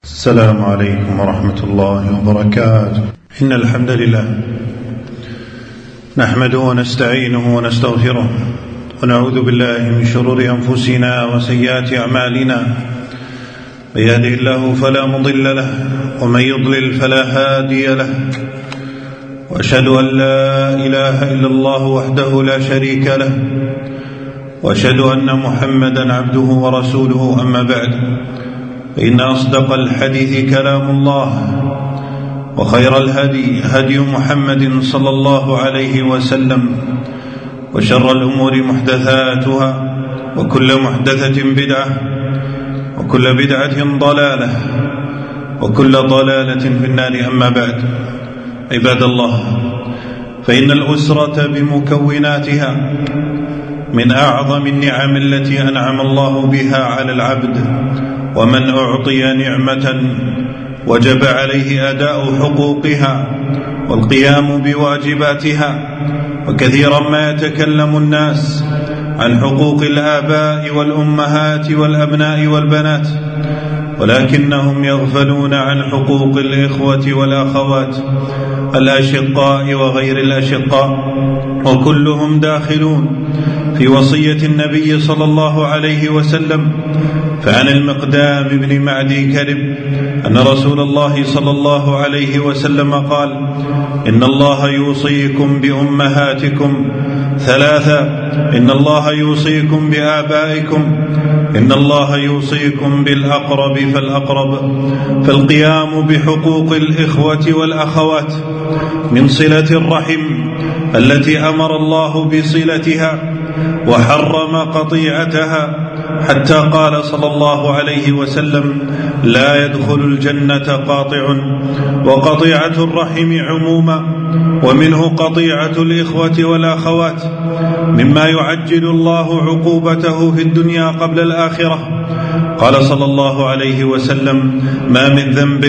السلام عليكم ورحمة الله وبركاته. إن الحمد لله نحمده ونستعينه ونستغفره ونعوذ بالله من شرور أنفسنا وسيئات أعمالنا، من يهده الله فلا مضل له ومن يضلل فلا هادي له، وأشهد أن لا إله إلا الله وحده لا شريك له، وأشهد أن محمدا عبده ورسوله. أما بعد، فإن أصدق الحديث كلام الله، وخير الهدي هدي محمد صلى الله عليه وسلم، وشر الأمور محدثاتها، وكل محدثة بدعة، وكل بدعة ضلالة، وكل ضلالة في النار. أما بعد، عباد الله، فإن الأسرة بمكوناتها من أعظم النعم التي أنعم الله بها على العبد، ومن أعطي نعمة وجب عليه أداء حقوقها والقيام بواجباتها. وكثيرا ما يتكلم الناس عن حقوق الآباء والأمهات والأبناء والبنات، ولكنهم يغفلون عن حقوق الإخوة والأخوات، الأشقاء وغير الأشقاء، وكلهم داخلون في وصية النبي صلى الله عليه وسلم. فعن المقدام بن معدي كرب أن رسول الله صلى الله عليه وسلم قال: إن الله يوصيكم بأمهاتكم ثلاثة، إن الله يوصيكم بآبائكم، إن الله يوصيكم بالأقرب فالأقرب. فالقيام بحقوق الإخوة والأخوات من صلة الرحم التي أمر الله بصلتها وحرم قطيعتها، حتى قال صلى الله عليه وسلم: لا يدخل الجنة قاطع. وقطيعة الرحم عموما، ومنه قطيعة الإخوة والأخوات، مما يعجل الله عقوبته في الدنيا قبل الآخرة. قال صلى الله عليه وسلم: ما من ذنب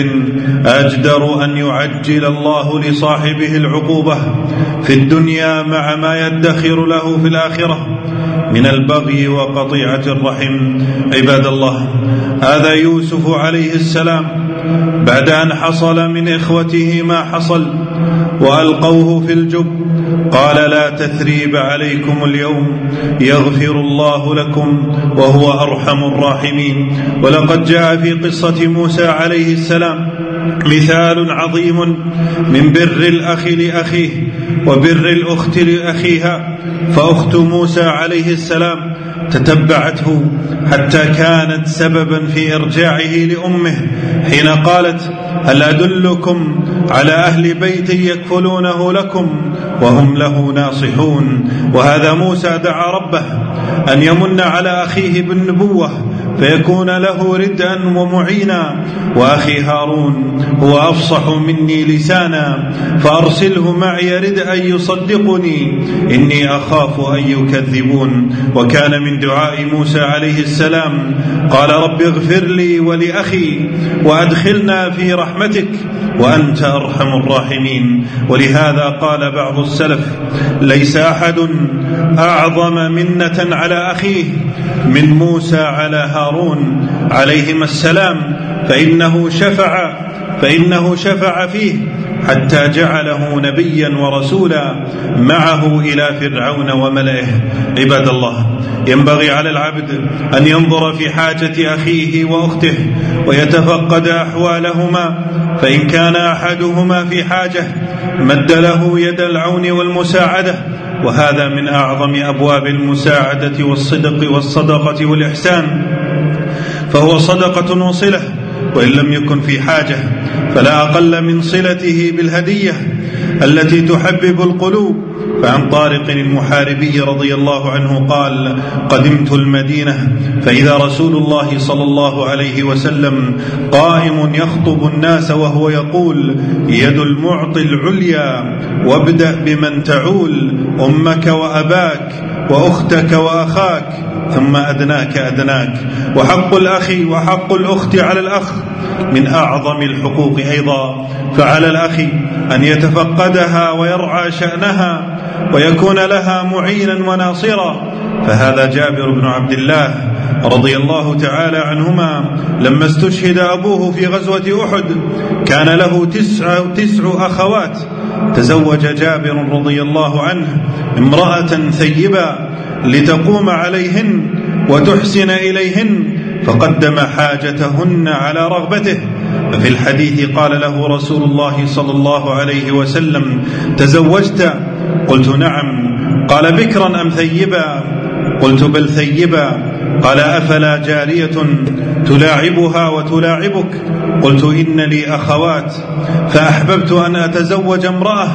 أجدر أن يعجل الله لصاحبه العقوبة في الدنيا مع ما يدخر له في الآخرة من البغي وقطيعة الرحم. عباد الله، هذا يوسف عليه السلام بعد أن حصل من إخوته ما حصل وألقوه في الجب، قال: لا تثريب عليكم اليوم، يغفر الله لكم وهو أرحم الراحمين. ولقد جاء في قصة موسى عليه السلام مثال عظيم من بر الأخ لأخيه وبر الأخت لأخيها. فأخت موسى عليه السلام تتبعته حتى كانت سببا في إرجاعه لأمه، حين قالت: هل أدلكم على أهل بيت يكفلونه لكم وهم له ناصحون. وهذا موسى دعا ربه أن يمن على أخيه بالنبوة فيكون له ردءا ومعينا. وأخي هارون هو أفصح مني لسانا، فأرسله معي ردءا يصدقني، إني أخاف أن يكذبون. وكان من دعاء موسى عليه السلام قال: رب اغفر لي ولأخي وأدخلنا في رحمتك وأنت أرحم الراحمين. ولهذا قال بعض السلف: ليس أحد أعظم منة على أخيه من موسى على هارون عليهما السلام، فإنه شفع فيه حتى جعله نبيا ورسولا معه إلى فرعون وملئه. عباد الله، ينبغي على العبد أن ينظر في حاجة أخيه وأخته ويتفقد أحوالهما، فإن كان أحدهما في حاجة مد له يد العون والمساعدة، وهذا من أعظم أبواب المساعدة والصدق والصدقة والإحسان، فهو صدقة وصلة. وإن لم يكن في حاجة فلا أقل من صلته بالهدية التي تحبب القلوب. فعن طارق المحاربي رضي الله عنه قال: قدمت المدينة فإذا رسول الله صلى الله عليه وسلم قائم يخطب الناس وهو يقول: يد المعطي العليا، وابدأ بمن تعول، أمك وأباك وأختك وأخاك ثم أدناك أدناك. وحق الأخ وحق الأخت على الأخ من أعظم الحقوق أيضا، فعلى الأخ أن يتفقدها ويرعى شأنها ويكون لها معينا وناصرا. فهذا جابر بن عبد الله رضي الله تعالى عنهما لما استشهد أبوه في غزوة أحد كان له تسع أخوات، تزوج جابر رضي الله عنه امرأة ثيبة لتقوم عليهن وتحسن إليهن، فقدم حاجتهن على رغبته. ففي الحديث قال له رسول الله صلى الله عليه وسلم: تزوجت؟ قلت: نعم. قال: بكرا أم ثيبا؟ قلت: بل ثيبا. قال: أفلا جارية تلاعبها وتلاعبك؟ قلت: إن لي أخوات، فأحببت أن أتزوج امرأة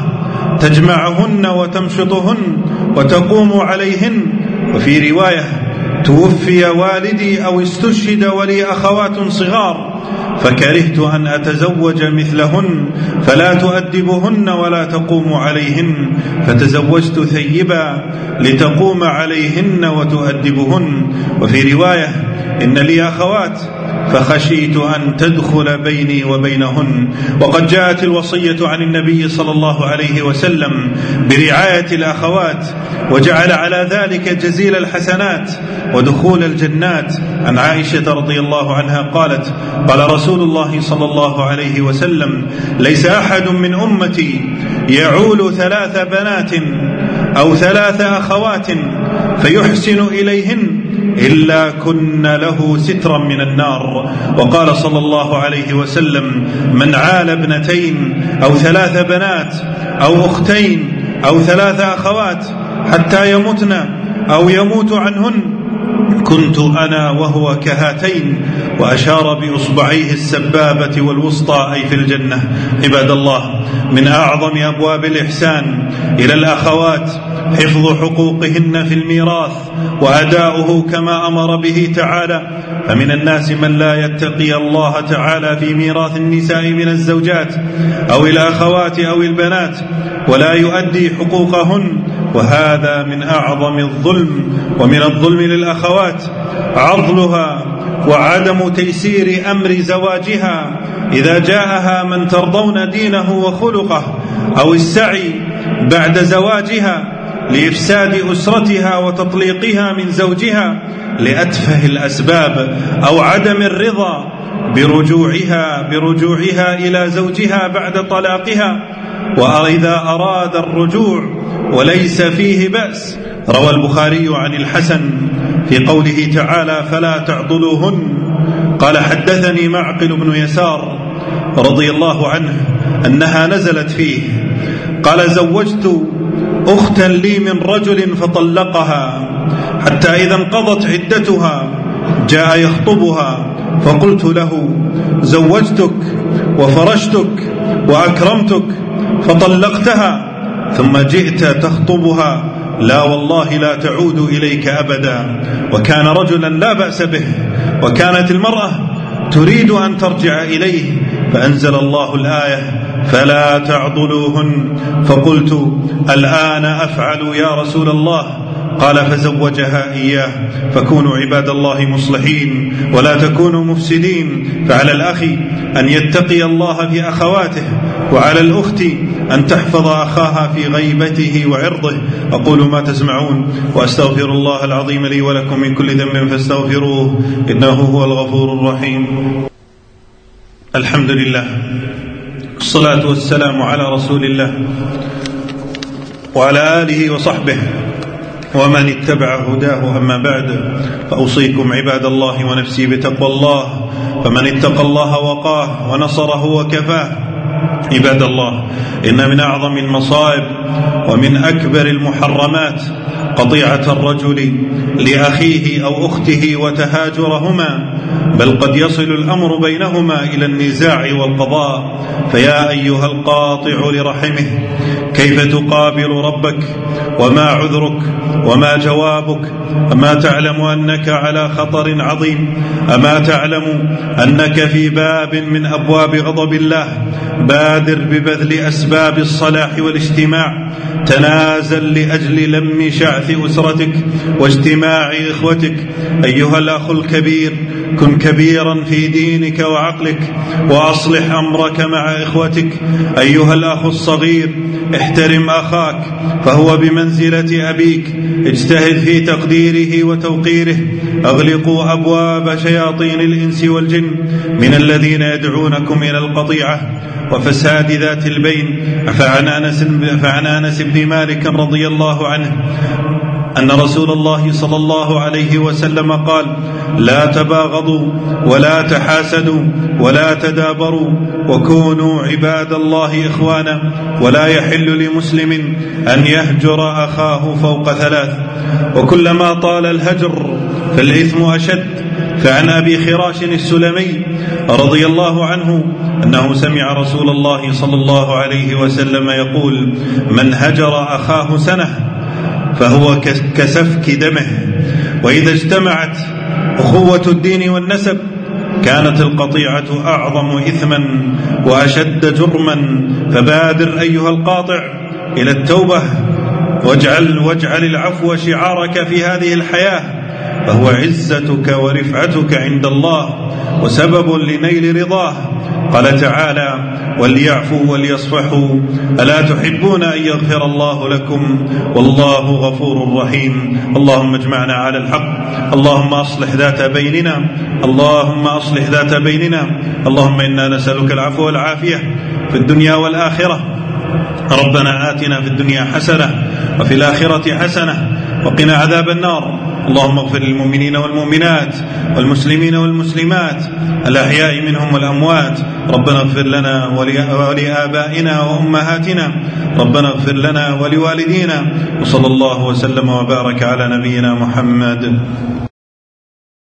تجمعهن وتمشطهن وتقوم عليهن. وفي رواية: توفي والدي أو استشهد ولي أخوات صغار، فكرهت أن أتزوج مثلهن فلا تؤدبهن ولا تقوم عليهن، فتزوجت ثيبا لتقوم عليهن وتؤدبهن. وفي رواية: إن لي أخوات فخشيت أن تدخل بيني وبينهن. وقد جاءت الوصية عن النبي صلى الله عليه وسلم برعاية الأخوات، وجعل على ذلك جزيل الحسنات ودخول الجنات. عن عائشة رضي الله عنها قالت: قال رسول الله صلى الله عليه وسلم: ليس أحد من أمتي يعول 3 بنات أو 3 أخوات فيحسن إليهن إلا كن له سترا من النار. وقال صلى الله عليه وسلم: من عال 2 أو 3 بنات أو أختين أو 3 أخوات حتى يمتن أو يموت عنهن كنت أنا وهو كهاتين، وأشار بإصبعيه السبابة والوسطى أي في الجنة. عباد الله، من أعظم أبواب الإحسان إلى الأخوات حفظ حقوقهن في الميراث وأداؤه كما أمر به تعالى. فمن الناس من لا يتقي الله تعالى في ميراث النساء من الزوجات أو الأخوات أو البنات ولا يؤدي حقوقهن، وهذا من أعظم الظلم. ومن الظلم للأخوات عضلها وعدم تيسير أمر زواجها إذا جاءها من ترضون دينه وخلقه، أو السعي بعد زواجها لإفساد أسرتها وتطليقها من زوجها لأتفه الأسباب، أو عدم الرضا برجوعها إلى زوجها بعد طلاقها. وإذا أراد الرجوع وليس فيه بأس. روى البخاري عن الحسن في قوله تعالى: فلا تعضلوهن، قال: حدثني معقل بن يسار رضي الله عنه أنها نزلت فيه، قال: زوجت أختا لي من رجل فطلقها حتى إذا انقضت عدتها جاء يخطبها، فقلت له: زوجتك وفرشتك وأكرمتك فطلقتها ثم جئت تخطبها، لا والله لا تعود إليك أبدا. وكان رجلا لا بأس به، وكانت المرأة تريد أن ترجع إليه، فأنزل الله الآية: فلا تعضلوهن. فقلت: الآن أفعل يا رسول الله؟ قال: فزوجها إياه. فكونوا عباد الله مصلحين ولا تكونوا مفسدين. فعلى الأخ أن يتقي الله في أخواته، وعلى الأخت أن تحفظ أخاها في غيبته وعرضه. أقول ما تسمعون وأستغفر الله العظيم لي ولكم من كل ذنب فاستغفروه إنه هو الغفور الرحيم. الحمد لله، الصلاة والسلام على رسول الله وعلى آله وصحبه ومن اتبع هداه. أما بعد، فأوصيكم عباد الله ونفسي بتقوى الله، فمن اتقى الله وقاه ونصره وكفاه. عباد الله، إن من أعظم المصائب ومن أكبر المحرمات قطيعة الرجل لأخيه أو أخته وتهاجرهما، بل قد يصل الأمر بينهما إلى النزاع والقضاء. فيا أيها القاطع لرحمه، كيف تقابل ربك؟ وما عذرك؟ وما جوابك؟ أما تعلم أنك على خطر عظيم؟ أما تعلم أنك في باب من أبواب غضب الله؟ بادر ببذل أسباب الصلاح والاجتماع، تنازل لأجل لم شعث أسرتك واجتماع إخوتك. أيها الأخ الكبير، كن كبيرا في دينك وعقلك وأصلح أمرك مع إخوتك. أيها الأخ الصغير، احترم أخاك فهو بمنزلة أبيك، اجتهد في تقديره وتوقيره. أغلقوا أبواب شياطين الإنس والجن من الذين يدعونكم إلى القطيعة وفساد ذات البين. فعن أنس بن مالك رضي الله عنه أن رسول الله صلى الله عليه وسلم قال: لا تباغضوا ولا تحاسدوا ولا تدابروا وكونوا عباد الله إخوانا، ولا يحل لمسلم أن يهجر أخاه فوق 3، وكلما طال الهجر فالإثم أشد. فعن أبي خراش السلمي رضي الله عنه أنه سمع رسول الله صلى الله عليه وسلم يقول: من هجر أخاه سنة فهو كسفك دمه. وإذا اجتمعت أخوة الدين والنسب كانت القطيعة أعظم إثما وأشد جرما. فبادر أيها القاطع إلى التوبة، واجعل العفو شعارك في هذه الحياة، فهو عزتك ورفعتك عند الله وسبب لنيل رضاه. قال تعالى: وليعفوا وليصفحوا ألا تحبون أن يغفر الله لكم والله غفور رحيم. اللهم اجمعنا على الحق، اللهم أصلح ذات بيننا، اللهم أصلح ذات بيننا. اللهم إنا نسألك العفو والعافية في الدنيا والآخرة. ربنا آتنا في الدنيا حسنة وفي الآخرة حسنة وقنا عذاب النار. اللهم اغفر للمؤمنين والمؤمنات والمسلمين والمسلمات الأحياء منهم والأموات. ربنا اغفر لنا ولآبائنا وأمهاتنا، ربنا اغفر لنا ولوالدينا. وصلى الله وسلم وبارك على نبينا محمد.